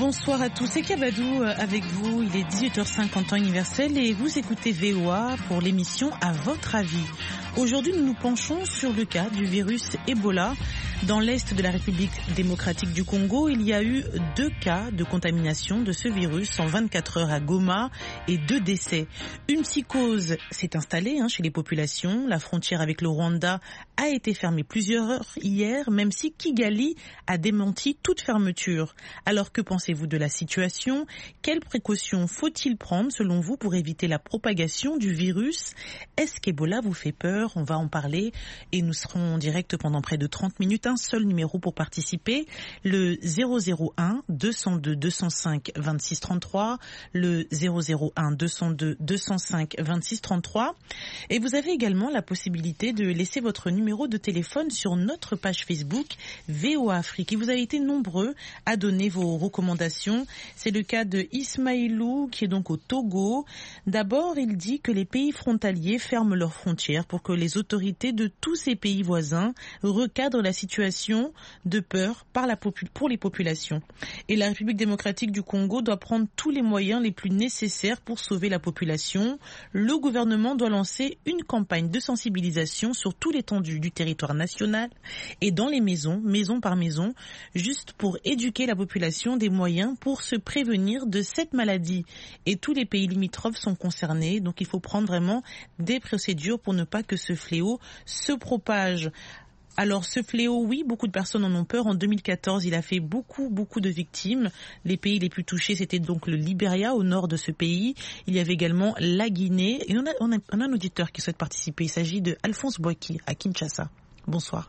Bonsoir à tous, c'est Kabadou avec vous, il est 18h05 en temps universel et vous écoutez VOA pour l'émission À votre avis. Aujourd'hui, nous nous penchons sur le cas du virus Ebola. Dans l'est de la République démocratique du Congo, il y a eu 2 cas de contamination de ce virus en 24 heures à Goma et 2 décès. Une psychose s'est installée chez les populations. La frontière avec le Rwanda a été fermée plusieurs heures hier, même si Kigali a démenti toute fermeture. Alors que pensez-vous de la situation ? Quelles précautions faut-il prendre selon vous pour éviter la propagation du virus ? Est-ce qu'Ebola vous fait peur ? On va en parler et nous serons en direct pendant près de 30 minutes. Un seul numéro pour participer, le 001 202 205 26 33, le 001 202 205 26 33. Et vous avez également la possibilité de laisser votre numéro de téléphone sur notre page Facebook VOA Afrique. Et vous avez été nombreux à donner vos recommandations. C'est le cas de Ismaïlou qui est donc au Togo. D'abord, il dit que les pays frontaliers ferment leurs frontières pour que les autorités de tous ces pays voisins recadrent la situation de peur pour les populations. Et la République démocratique du Congo doit prendre tous les moyens les plus nécessaires pour sauver la population. Le gouvernement doit lancer une campagne de sensibilisation sur tout l'étendue du territoire national et dans les maisons, maison par maison, juste pour éduquer la population des moyens pour se prévenir de cette maladie. Et tous les pays limitrophes sont concernés, donc il faut prendre vraiment des procédures pour ne pas que ce fléau se propage. Alors ce fléau, oui, beaucoup de personnes en ont peur. En 2014, il a fait beaucoup de victimes. Les pays les plus touchés, c'était donc le Libéria, au nord de ce pays. Il y avait également la Guinée. Et on a un auditeur qui souhaite participer. Il s'agit de Alphonse Boaki, à Kinshasa. Bonsoir.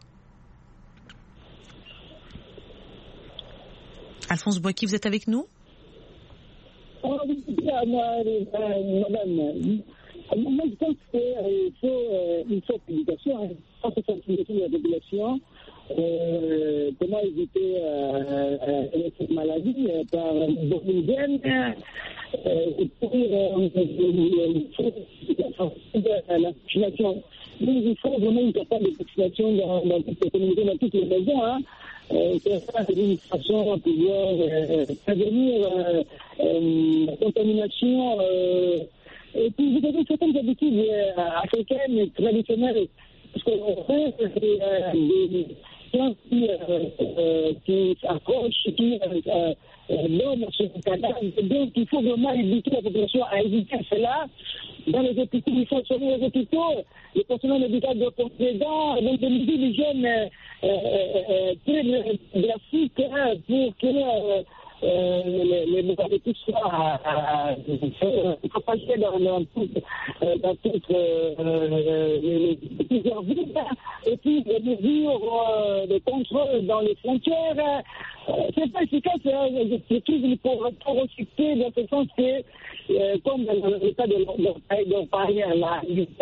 Alphonse Boaki, vous êtes avec nous ? Madame, moi je pense qu'il faut publication, il faut sensibiliser la population, comment éviter cette maladie par l'hygiène, et pour la vaccination. Donc il faut vraiment une campagne de vaccination dans toutes les communautés, dans toutes les maisons. C'est ça, c'est une façon de pouvoir prévenir la contamination. Et puis vous avez certaines habitudes africaines traditionnelles. Ce qu'on fait, c'est des gens qui s'approchent, qui donnent sur le cadavre. Donc il faut vraiment éviter la population à éviter cela. Dans les hôpitaux, il faut soigner les hôpitaux. Le personnel médical doit porter les dents. Donc des mesures d'hygiène très drastiques pour que les maladies soient propagées dans toutes plusieurs villes. Et puis les mesures de contrôle dans les frontières. C'est pas efficace. Je trouve pour recycler dans ce sens que, comme dans le cas de l'Ontario, là,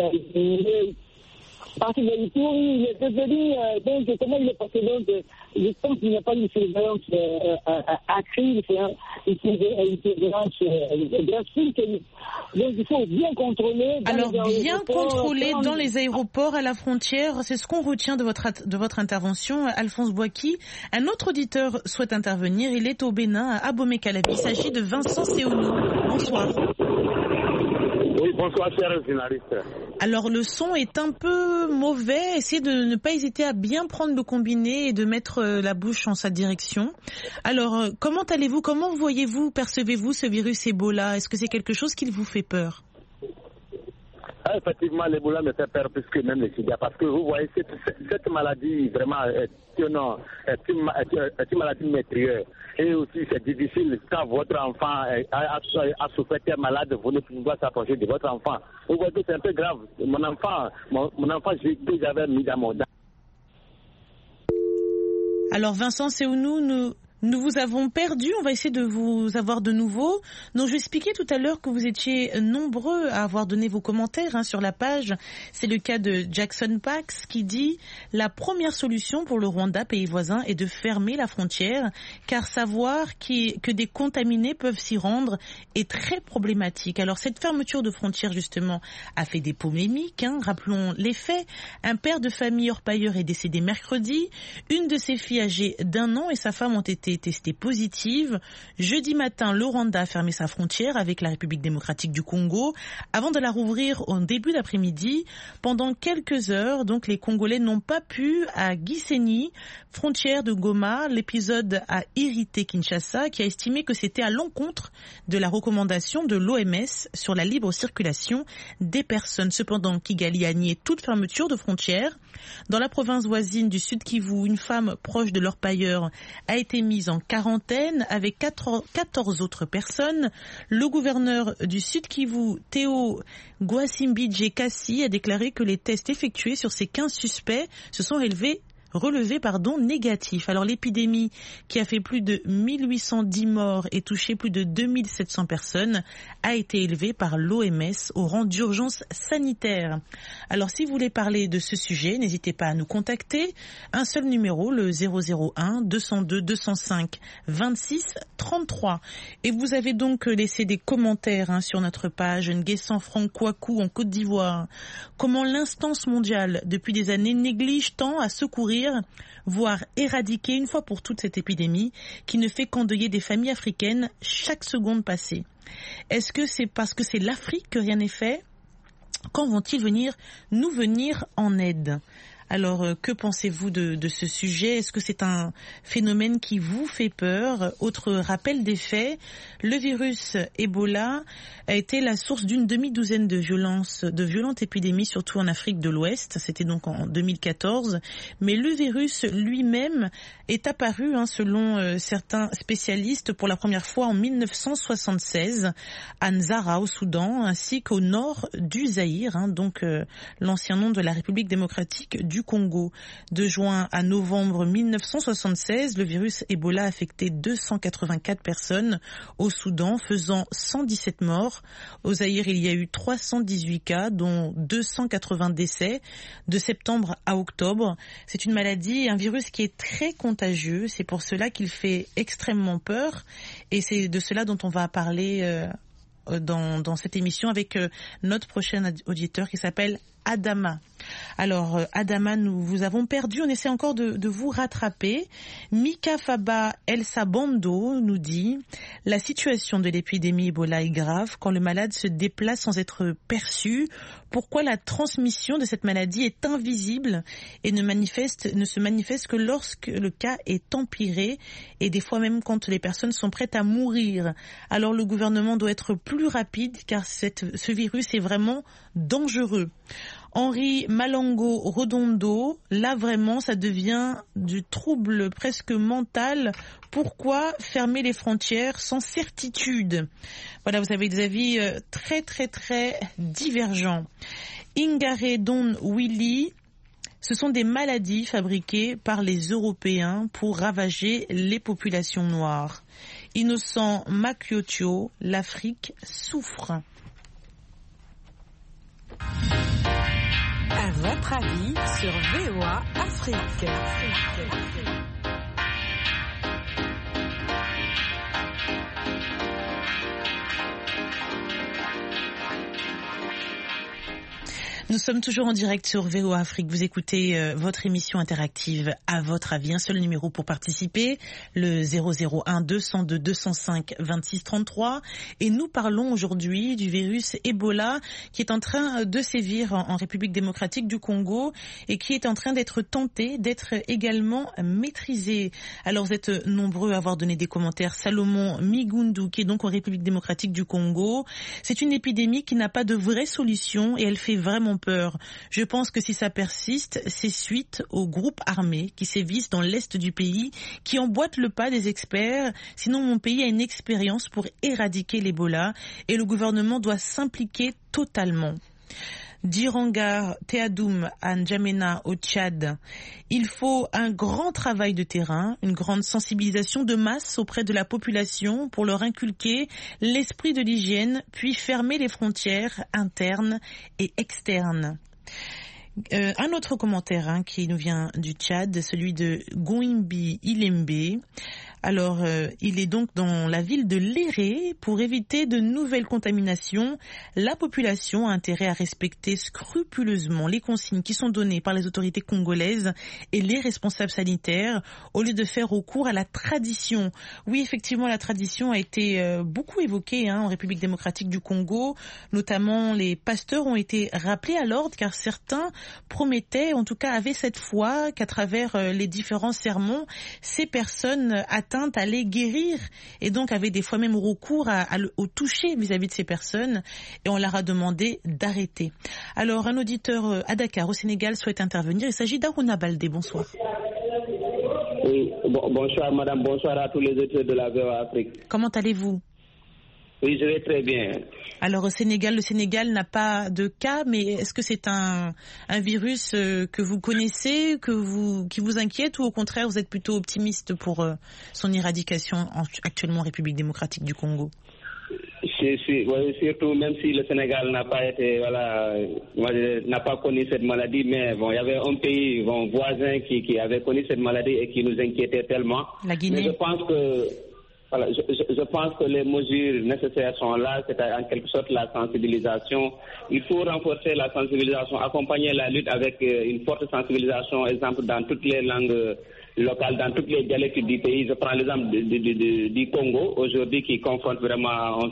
parce que le tour, il est devenu, donc, comment il est passé, donc, je pense qu'il n'y a pas une surveillance accrue, une surveillance drastique. Donc, il faut bien contrôler. Alors, bien contrôler dans les aéroports, à la frontière, c'est ce qu'on retient de votre intervention, Alphonse Boaki. Un autre auditeur souhaite intervenir, il est au Bénin, à Abomey-Calavi. Il s'agit de Vincent Séounou. Bonsoir. Oui, bonsoir, cher journaliste. Alors, le son est un peu mauvais. Essayez de ne pas hésiter à bien prendre le combiné et de mettre la bouche en sa direction. Alors, comment allez-vous ? Comment voyez-vous, percevez-vous ce virus Ebola ? Est-ce que c'est quelque chose qui vous fait peur ? Effectivement, l'Ebola me fait peur plus que même le sida, parce que vous voyez, cette maladie vraiment est une maladie maîtrise. Et aussi, c'est difficile quand votre enfant a souffert, est malade, vous ne pouvez pas s'approcher de votre enfant. Vous voyez, c'est un peu grave. Mon enfant, j'avais mis dans mon dent. Alors, Vincent Séounou, nous vous avons perdu, on va essayer de vous avoir de nouveau. Donc, je expliquais tout à l'heure que vous étiez nombreux à avoir donné vos commentaires sur la page. C'est le cas de Jackson Pax qui dit « La première solution pour le Rwanda, pays voisin, est de fermer la frontière, car savoir que des contaminés peuvent s'y rendre est très problématique. » Alors, cette fermeture de frontières, justement, a fait des polémiques. Rappelons les faits. Un père de famille orpailleur est décédé mercredi. Une de ses filles âgée d'1 an et sa femme ont été été testée positive. Jeudi matin, le Rwanda a fermé sa frontière avec la République démocratique du Congo avant de la rouvrir au début d'après-midi. Pendant quelques heures, donc, les Congolais n'ont pas pu à Gisenyi, frontière de Goma. L'épisode a irrité Kinshasa, qui a estimé que c'était à l'encontre de la recommandation de l'OMS sur la libre circulation des personnes. Cependant, Kigali a nié toute fermeture de frontières. Dans la province voisine du Sud Kivu, une femme proche de l'orpailleur a été mise en quarantaine avec 14 autres personnes. Le gouverneur du Sud Kivu, Théo Gwasimbidje Kassi, a déclaré que les tests effectués sur ces 15 suspects se sont relevés négatifs. Alors l'épidémie qui a fait plus de 1810 morts et touché plus de 2700 personnes a été élevée par l'OMS au rang d'urgence sanitaire. Alors si vous voulez parler de ce sujet, n'hésitez pas à nous contacter. Un seul numéro, le 001 202 205 26 33. Et vous avez donc laissé des commentaires sur notre page Nguessan Franck Kouakou en Côte d'Ivoire. Comment l'instance mondiale depuis des années néglige tant à secourir, voire éradiquer une fois pour toutes cette épidémie qui ne fait qu'endeuiller des familles africaines chaque seconde passée. Est-ce que c'est parce que c'est l'Afrique que rien n'est fait? Quand vont-ils nous venir en aide? Alors, que pensez-vous de ce sujet? Est-ce que c'est un phénomène qui vous fait peur? Autre rappel des faits, le virus Ebola a été la source d'une demi-douzaine de violentes épidémies, surtout en Afrique de l'Ouest. C'était donc en 2014. Mais le virus lui-même est apparu, selon certains spécialistes, pour la première fois en 1976 à Nzara, au Soudan, ainsi qu'au nord du Zaïre, donc l'ancien nom de la République démocratique du Congo. De juin à novembre 1976, le virus Ebola a affecté 284 personnes au Soudan, faisant 117 morts. Au Zaïre, il y a eu 318 cas, dont 280 décès de septembre à octobre. C'est une maladie, un virus qui est très contagieux. C'est pour cela qu'il fait extrêmement peur. Et c'est de cela dont on va parler dans cette émission avec notre prochain auditeur qui s'appelle Adama. Alors, Adama, nous vous avons perdu. On essaie encore de vous rattraper. Mika Faba El Sabando nous dit « La situation de l'épidémie Ebola est grave quand le malade se déplace sans être perçu. Pourquoi la transmission de cette maladie est invisible et ne se manifeste que lorsque le cas est empiré et des fois même quand les personnes sont prêtes à mourir. Alors le gouvernement doit être plus rapide car ce virus est vraiment dangereux. » Henri Malongo Redondo, là vraiment ça devient du trouble presque mental. Pourquoi fermer les frontières sans certitude? Voilà, vous avez des avis très très très divergents. Ingare Don Willy, ce sont des maladies fabriquées par les Européens pour ravager les populations noires. Innocent Makiotio, l'Afrique souffre. À votre avis sur VOA Afrique. Nous sommes toujours en direct sur VOA Afrique. Vous écoutez votre émission interactive à votre avis. Un seul numéro pour participer, le 001 202 205 26 33. Et nous parlons aujourd'hui du virus Ebola qui est en train de sévir en République démocratique du Congo et qui est en train d'être tenté d'être également maîtrisé. Alors vous êtes nombreux à avoir donné des commentaires. Salomon Migundu qui est donc en République démocratique du Congo. C'est une épidémie qui n'a pas de vraie solution et elle fait vraiment peur. Je pense que si ça persiste, c'est suite aux groupes armés qui sévissent dans l'est du pays, qui emboîtent le pas des experts. Sinon, mon pays a une expérience pour éradiquer l'Ebola et le gouvernement doit s'impliquer totalement. Dirangar Teadoum à N'Djamena au Tchad. Il faut un grand travail de terrain, une grande sensibilisation de masse auprès de la population pour leur inculquer l'esprit de l'hygiène, puis fermer les frontières internes et externes. Un autre commentaire qui nous vient du Tchad, celui de Gouimbi Ilembe. Alors, il est donc dans la ville de Léré. Pour éviter de nouvelles contaminations, la population a intérêt à respecter scrupuleusement les consignes qui sont données par les autorités congolaises et les responsables sanitaires, au lieu de faire recours à la tradition. Oui, effectivement, la tradition a été beaucoup évoquée en République démocratique du Congo. Notamment, les pasteurs ont été rappelés à l'ordre car certains promettaient, en tout cas avaient cette foi qu'à travers les différents sermons, ces personnes atteintes allaient guérir et donc avaient des fois même recours au toucher vis-à-vis de ces personnes et on leur a demandé d'arrêter. Alors, un auditeur à Dakar, au Sénégal, souhaite intervenir. Il s'agit d'Aruna Baldé. Bonsoir. Oui, bonsoir madame, bonsoir à tous les auditeurs de la VOA Afrique. Comment allez-vous? Oui, je vais très bien. Alors au Sénégal, le Sénégal n'a pas de cas, mais est-ce que c'est un virus que vous connaissez, qui vous inquiète, ou au contraire vous êtes plutôt optimiste pour son éradication actuellement en République démocratique du Congo? Oui, surtout même si le Sénégal n'a pas connu cette maladie, mais bon, il y avait un pays voisin qui avait connu cette maladie et qui nous inquiétait tellement. La Guinée. Mais je pense que les mesures nécessaires sont là, c'est en quelque sorte la sensibilisation. Il faut renforcer la sensibilisation, accompagner la lutte avec une forte sensibilisation, exemple dans toutes les langues locales, dans toutes les dialectes du pays. Je prends l'exemple du Congo aujourd'hui qui confronte vraiment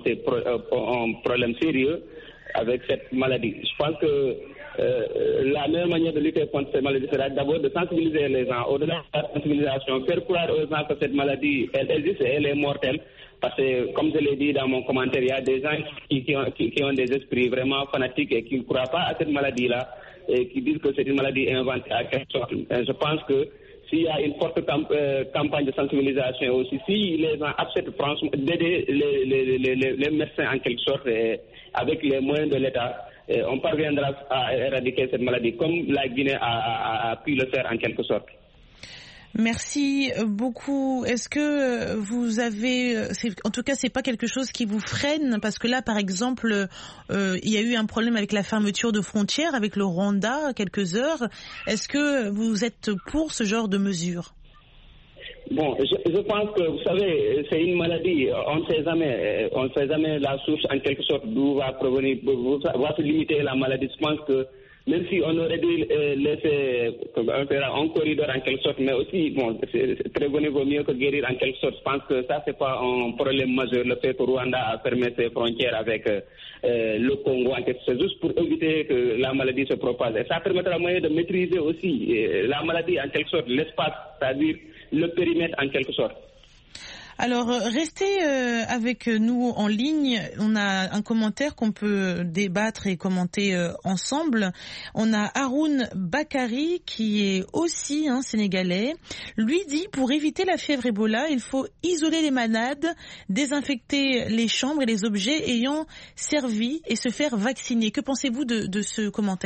un problème sérieux avec cette maladie. Je pense que la meilleure manière de lutter contre cette maladie sera d'abord de sensibiliser les gens. Au-delà de la sensibilisation, faire croire aux gens que cette maladie, elle existe et elle est mortelle. Parce que, comme je l'ai dit dans mon commentaire, il y a des gens qui ont des esprits vraiment fanatiques et qui ne croient pas à cette maladie-là et qui disent que c'est une maladie inventée à quelque sorte. Je pense que s'il y a une forte campagne de sensibilisation aussi, si les gens acceptent franchement d'aider les médecins en quelque sorte avec les moyens de l'État, on parviendra à éradiquer cette maladie comme la Guinée a pu le faire en quelque sorte. Merci beaucoup. Est-ce que vous avez, en tout cas, c'est pas quelque chose qui vous freine, parce que là, par exemple, il y a eu un problème avec la fermeture de frontières avec le Rwanda quelques heures. Est-ce que vous êtes pour ce genre de mesures? Bon, je pense que, vous savez, c'est une maladie, on ne sait jamais la source en quelque sorte d'où va provenir, va se limiter la maladie. Je pense que même si on aurait dû laisser un corridor en quelque sorte, mais aussi, bon, prévenir vaut mieux que guérir en quelque sorte. Je pense que ça, c'est pas un problème majeur, le fait que Rwanda a fermé ses frontières avec le Congo. C'est juste pour éviter que la maladie se propage. Et ça permettra moyen de maîtriser aussi la maladie en quelque sorte, l'espace, c'est-à-dire le périmètre en quelque sorte. Alors, restez avec nous en ligne. On a un commentaire qu'on peut débattre et commenter ensemble. On a Haroun Bakari, qui est aussi sénégalais. Lui dit, pour éviter la fièvre Ebola, il faut isoler les malades, désinfecter les chambres et les objets ayant servi et se faire vacciner. Que pensez-vous de ce commentaire ?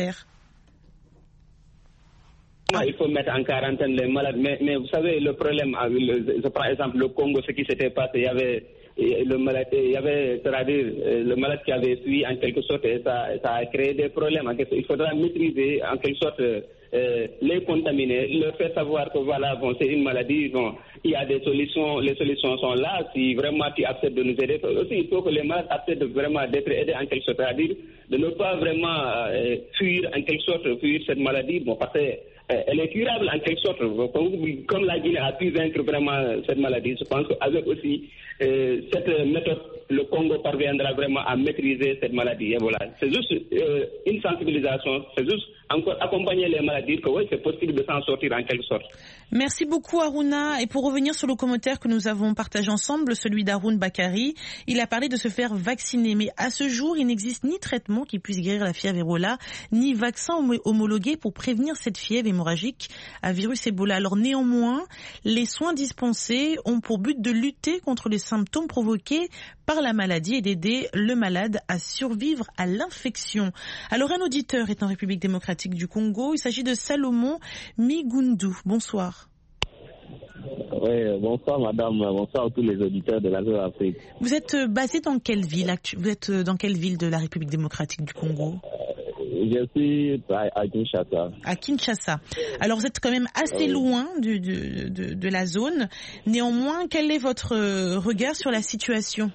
Il faut mettre en quarantaine les malades, mais vous savez, le problème, je prends exemple le Congo, ce qui s'était passé, il y avait le malade qui avait fui en quelque sorte et ça a créé des problèmes. Il faudra maîtriser en quelque sorte les contaminés, leur faire savoir que voilà, bon, c'est une maladie, bon, il y a des solutions, les solutions sont là, si vraiment tu acceptes de nous aider. Aussi, il faut que les malades acceptent vraiment d'être aidés en quelque sorte, c'est-à-dire de ne pas vraiment fuir en quelque sorte, fuir cette maladie, bon, parce que elle est curable en quelque sorte, comme la Guinée a pu vaincre vraiment cette maladie. Je pense qu'avec aussi cette méthode, le Congo parviendra vraiment à maîtriser cette maladie. Et voilà. C'est juste une sensibilisation, c'est juste encore accompagner les malades, dire que oui, c'est possible de s'en sortir en quelque sorte. Merci beaucoup Harouna. Et pour revenir sur le commentaire que nous avons partagé ensemble, celui d'Haroun Bakari, il a parlé de se faire vacciner. Mais à ce jour, il n'existe ni traitement qui puisse guérir la fièvre Ebola, ni vaccin homologué pour prévenir cette fièvre hémorragique à virus Ebola. Alors néanmoins, les soins dispensés ont pour but de lutter contre les symptômes provoqués par la maladie et d'aider le malade à survivre à l'infection. Alors un auditeur est en République démocratique du Congo. Il s'agit de Salomon Migundu. Bonsoir. Oui, bonsoir madame, bonsoir à tous les auditeurs de la VOA Afrique. Vous êtes basé dans quelle ville ? Vous êtes dans quelle ville de la République démocratique du Congo ? Je suis à Kinshasa. À Kinshasa. Alors vous êtes quand même assez loin de la zone. Néanmoins, quel est votre regard sur la situation?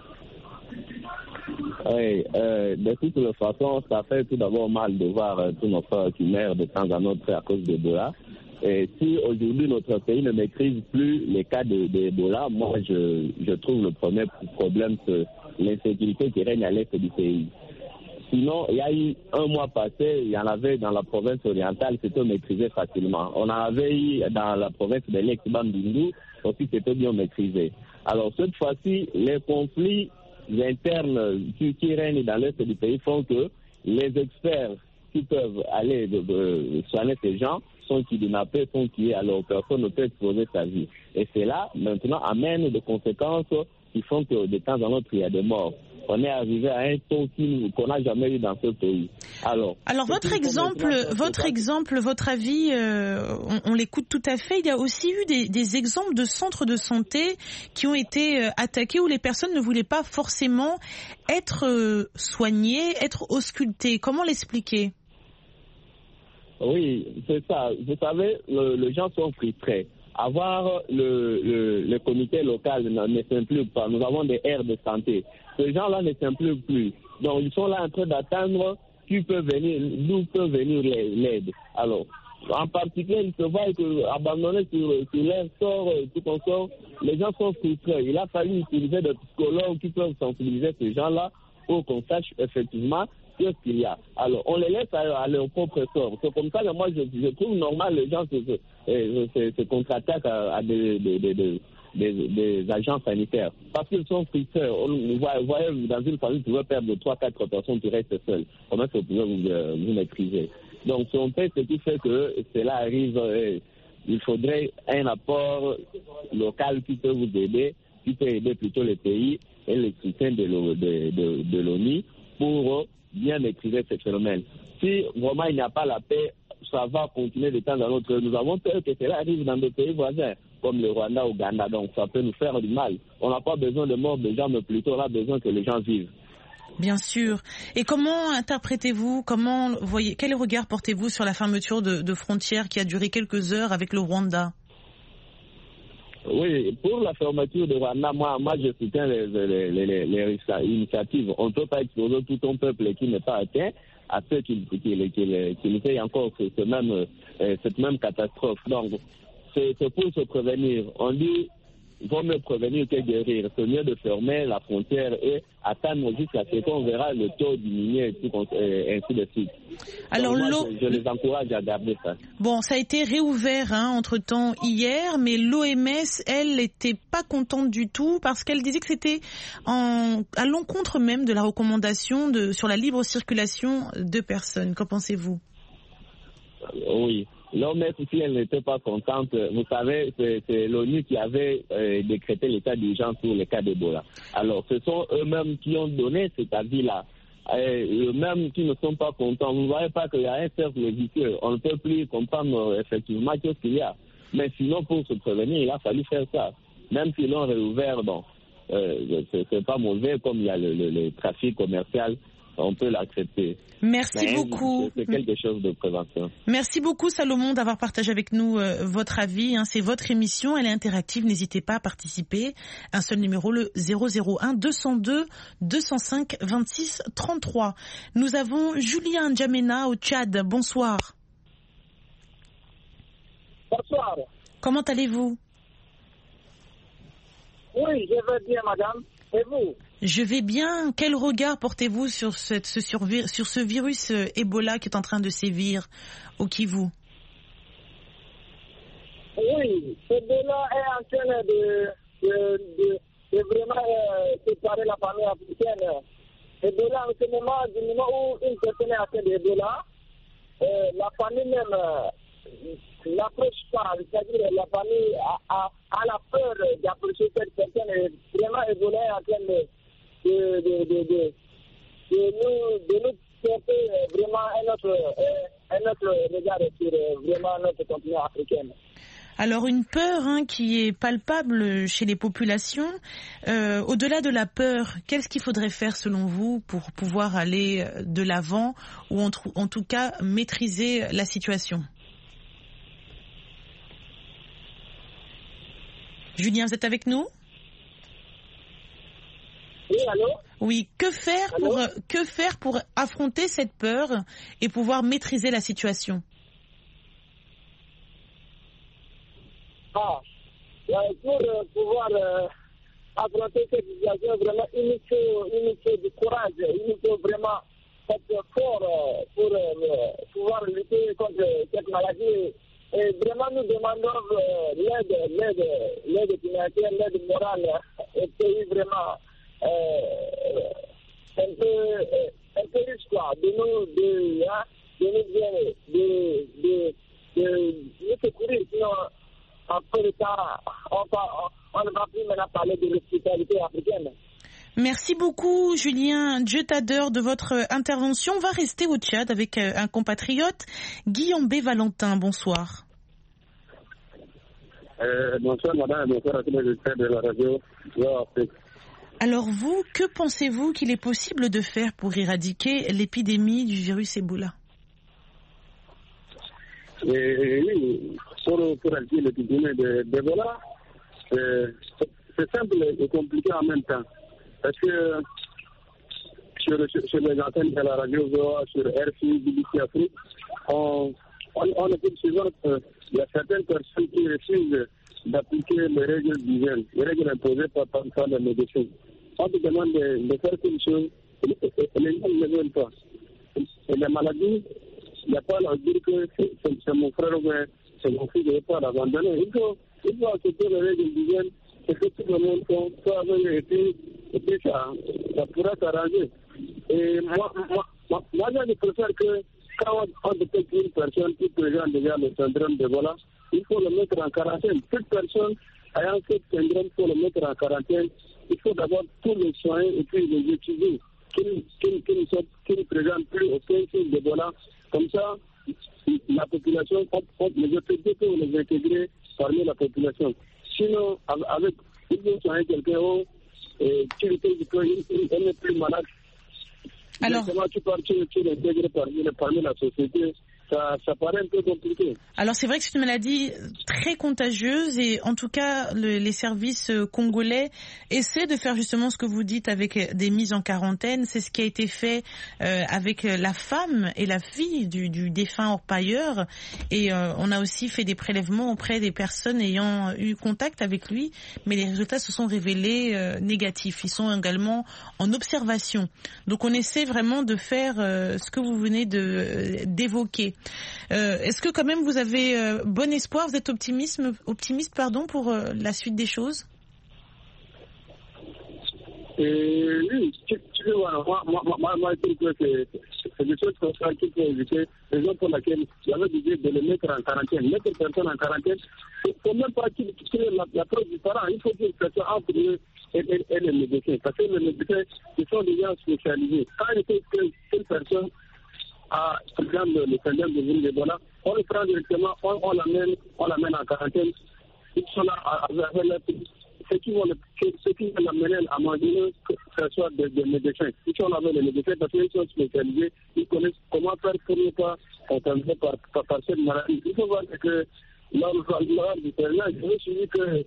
Oui, de toute façon, ça fait tout d'abord mal de voir tous nos frères qui meurent de temps en temps à cause d'Ebola. Et si aujourd'hui notre pays ne maîtrise plus les cas d'Ebola, moi je trouve le premier problème c'est l'insécurité qui règne à l'est du pays. Sinon, il y a eu un mois passé, il y en avait dans la province orientale, c'était maîtrisé facilement. On en avait eu dans la province de l'Ex-Bandundu, aussi c'était bien maîtrisé. Alors cette fois-ci, les conflits internes qui règnent dans l'est du pays font que les experts qui peuvent aller soigner ces gens sont kidnappés, sont tués, alors personne ne peut exposer sa vie. Et cela, maintenant, amène des conséquences qui font que de temps en temps, il y a des morts. On est arrivé à un taux qu'on n'a jamais eu dans ce pays. Alors votre exemple, votre avis, on l'écoute tout à fait. Il y a aussi eu des exemples de centres de santé qui ont été attaqués où les personnes ne voulaient pas forcément être soignées, être auscultées. Comment l'expliquer? Oui, c'est ça. Vous savez, les gens sont frustrés. Avoir le comité local ne s'implique pas. Nous avons des aires de santé. Ces gens-là ne s'impliquent plus. Donc, ils sont là en train d'attendre d'où peut venir l'aide. Alors, en particulier, il se voit qu'abandonnés sur leur sort, tout comme ça, les gens sont frustrés. Il a fallu utiliser des psychologues qui peuvent sensibiliser ces gens-là pour qu'on sache effectivement ce qu'il y a. Alors, on les laisse à leur propre sort. C'est comme ça que moi, je trouve normal les gens se contre-attaquent à des agents sanitaires. Parce qu'ils sont frustrés. Vous voyez, dans une famille, tu veux perdre 3-4 personnes, tu restes seul. Comment est-ce que vous pouvez vous maîtriser? Donc, si on fait ce qui fait que cela arrive, il faudrait un apport local qui peut vous aider, qui peut aider plutôt les pays et le soutien de l'ONU pour bien maîtriser ce phénomène. Si vraiment il n'y a pas la paix, ça va continuer de temps en temps. Nous avons peur que cela arrive dans des pays voisins, comme le Rwanda, Ouganda, donc ça peut nous faire du mal. On n'a pas besoin de mort des gens, mais plutôt on a besoin que les gens vivent. Bien sûr. Et comment interprétez-vous, quel regard portez-vous sur la fermeture de frontières qui a duré quelques heures avec le Rwanda? Oui, pour la fermeture de Rwanda, moi je soutiens les initiatives. On ne peut pas exposer tout un peuple qui n'est pas atteint à ceux qui essayent encore cette même catastrophe. Donc, c'est pour se prévenir. On dit il vaut mieux prévenir que guérir. C'est mieux de fermer la frontière et attendre jusqu'à ce qu'on verra le taux diminuer et ainsi de suite. Alors, je les encourage à garder ça. Bon, ça a été réouvert entre-temps hier, mais l'OMS, elle, n'était pas contente du tout parce qu'elle disait que c'était à l'encontre même de la recommandation sur la libre circulation de personnes. Qu'en pensez-vous? Oui. L'OMS, si elle n'était pas contente, vous savez, c'est l'ONU qui avait décrété l'état d'urgence pour les cas d'Ebola. Alors, ce sont eux-mêmes qui ont donné cet avis-là. Eux-mêmes qui ne sont pas contents. Vous ne voyez pas qu'il y a un cercle vicieux. On ne peut plus comprendre effectivement ce qu'il y a. Mais sinon, pour se prévenir, il a fallu faire ça. Même s'ils l'ont réouvert, bon, c'est pas mauvais comme il y a le trafic commercial. On peut l'accepter. Merci beaucoup. C'est quelque chose de prévention. Merci beaucoup Salomon d'avoir partagé avec nous votre avis. C'est votre émission, elle est interactive. N'hésitez pas à participer. Un seul numéro, le 001 202 205 26 33. Nous avons Julien N'Djamena au Tchad. Bonsoir. Bonsoir. Comment allez-vous? Oui, je vais bien, madame. Et vous? Je vais bien. Quel regard portez-vous sur ce virus Ebola qui est en train de sévir au Kivu? Oui, Ebola est en train de vraiment séparer la famille africaine. Ebola, en ce moment, du moment où une personne est atteinte d'Ebola, la famille même n'approche pas, c'est-à-dire la famille a la peur d'approcher cette personne et vraiment Ebola est en train de nous porter vraiment un autre regard sur vraiment notre continent africain. Alors une peur qui est palpable chez les populations. Au-delà de la peur, qu'est-ce qu'il faudrait faire selon vous pour pouvoir aller de l'avant ou en tout cas maîtriser la situation? Julien, vous êtes avec nous? Oui, allô? Oui, que faire pour affronter cette peur et pouvoir maîtriser la situation? Pour pouvoir affronter cette situation, vraiment, il faut du courage, il faut vraiment être fort pour pouvoir lutter contre cette maladie. Et vraiment, nous demandons l'aide financière, l'aide morale au pays vraiment un peu riche, quoi, de nous secourir, sinon en peu de temps, on ne va plus maintenant parler de l'hospitalité africaine. Merci beaucoup, Julien Dieu-Tadeur, de votre intervention. On va rester au Tchad avec un compatriote, Guillaume B. Valentin. Bonsoir. Bonsoir, madame, bonsoir à tous les auditeurs de la radio. Alors vous, que pensez-vous qu'il est possible de faire pour éradiquer l'épidémie du virus Ebola? Oui, pour éradiquer l'épidémie d'Ebola, c'est simple et compliqué en même temps. Parce que sur les antennes de la radio, sur RFI, BBC Afrique, on écoute souvent qu'il y a certaines personnes qui refusent d'appliquer les règles d'hygiène, les règles imposées par les médecins. On te demande de faire quelque chose, et les gens ne veulent pas. Et la maladie, il n'y a pas à dire que c'est mon frère ou c'est mon fils, je ne vais pas l'abandonner. Il faut accepter les règles d'hygiène, et que tout le monde soit avec, et puis ça pourra s'arranger. Et moi, je préfère que quand on détecte une personne qui présente déjà le syndrome d'Ebola, il faut le mettre en quarantaine. Toute personne ayant ce syndrome, il faut le mettre en quarantaine. Il faut d'abord tous les soins et puis les étudier qui ne présentent plus aucun signe d'Ebola. Comme ça, la population, les autorités peuvent les intégrer parmi la population. Sinon, avec il faut soigner quelqu'un qui n'est plus malade. Alors, tu l'intègres parmi la société. Ça paraît un peu compliqué. Alors c'est vrai que c'est une maladie très contagieuse et en tout cas les services congolais essaient de faire justement ce que vous dites avec des mises en quarantaine. C'est ce qui a été fait avec la femme et la fille du défunt orpailleur et on a aussi fait des prélèvements auprès des personnes ayant eu contact avec lui, mais les résultats se sont révélés négatifs. Ils sont également en observation. Donc on essaie vraiment de faire ce que vous venez d'évoquer. Est-ce que quand même vous avez bon espoir, vous êtes optimiste pour la suite des choses? Oui, tu vois, moi, je trouve que c'est des choses comme ça qu'il faut éviter. Raison pour laquelle j'avais dit de les mettre en quarantaine. Mettre une personne en quarantaine, il ne faut même pas qu'il la preuve du parent. Il faut qu'il soit entre eux et les médecins. Parce que les médecins, ils sont des gens spécialisés. Quand il faut qu'une personne à le syndrome de virus d'Ebola, on le prend directement, on l'amène en quarantaine. Ils sont là avec ceux qui vont l'amener à manger, que ce soit des médecins. Ils sont avec les médecins parce qu'ils sont spécialisés, ils connaissent comment faire pour ne pas contaminer par cette maladie. Il faut voir que lors du terrain, je me suis dit que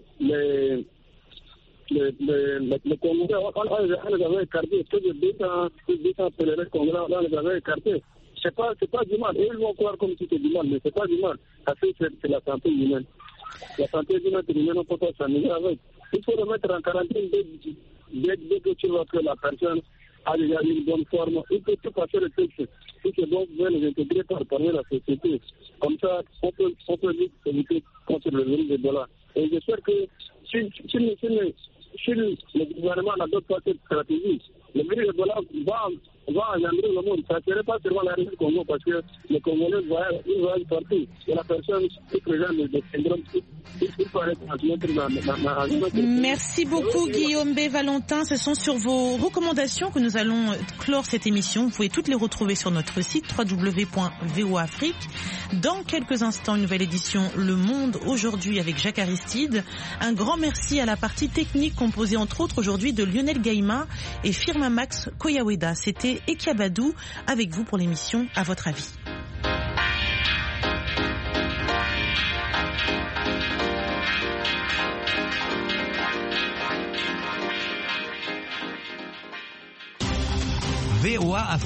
les Congolais, on les avait écartés. Plus de 200 pèlerins congolais, on les avait écartés. C'est pas du mal. Et ils vont croire comme si c'était du mal, mais c'est pas du mal. Parce que c'est la santé humaine. La santé humaine, on ne peut pas s'amuser avec. Il faut le mettre en quarantaine dès que tu vois que la personne a déjà une bonne forme. Il peut tout passer le texte. Si c'est bon, vous pouvez les intégrer parmi la société. Comme ça, on peut vite éviter contre le virus d'Ebola. Et j'espère que si le gouvernement n'adopte pas cette stratégie, le virus d'Ebola va engendrer le monde. Ça ne serait pas seulement la République du Congo, parce que les Congolais voyagent partout. Et la personne qui présente le syndrome, il faut arrêter dans Merci beaucoup Guillaume B. Valentin. Ce sont sur vos recommandations que nous allons clore cette émission. Vous pouvez toutes les retrouver sur notre site www.voafrique. Dans quelques instants, une nouvelle édition Le Monde aujourd'hui avec Jacques Aristide. Un grand merci à la partie technique composée entre autres aujourd'hui de Lionel Gaïma et Firma Max Koyaweda. C'était Ekiabadou avec vous pour l'émission À votre avis. VOA Afrique.